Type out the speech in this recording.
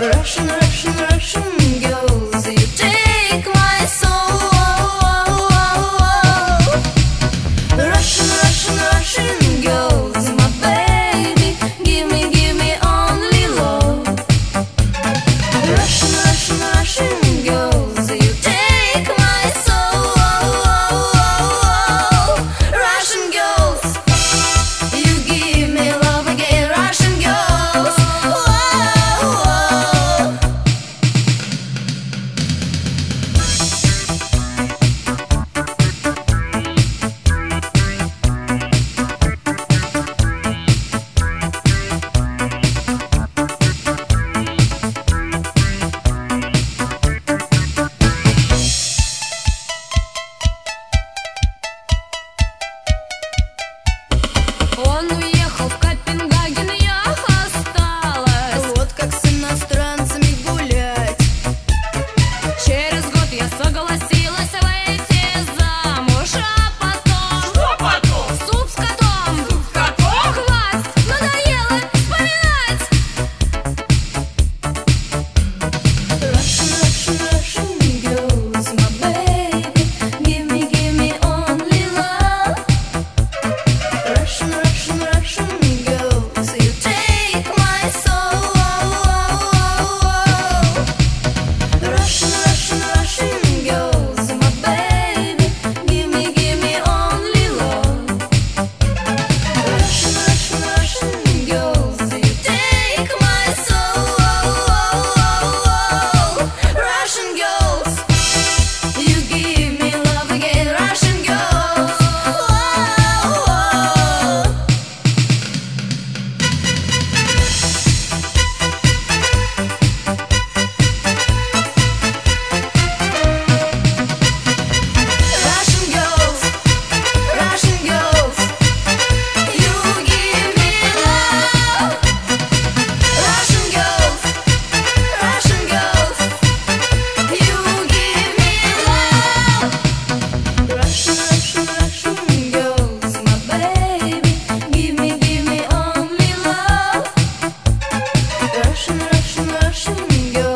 Russian, Russian, Russian girls, you take my soul. Russian, Russian, Russian girls, my baby, give me only love. Russian, Russian, Russian girls, you take my soul. Russian girls, you give me love again. Russian girls, Он уехал в Копенгаген, я осталась. вот как с иностранцами гулять. Через год я согласилась выйти замуж, а потом... Что потом? Суп с котом! Суп с котом? Хватит, надоело вспоминать! Russian, Russian, Russian girls, my baby, give me only love. Russian, Russian, Russian girls, you take my soul. Russian, Russian, Russian girls, my baby, give me only love. Russian, Russian, Russian girls, you take my soul. Russian girls, you give me love again. Russian girls, Russian girls, Russian girls, you give me love. Russian girls, Russian girls, you give me love. Russian, Russian, Russian girls, my baby, give me only love. Russian, Russian, Russian girls.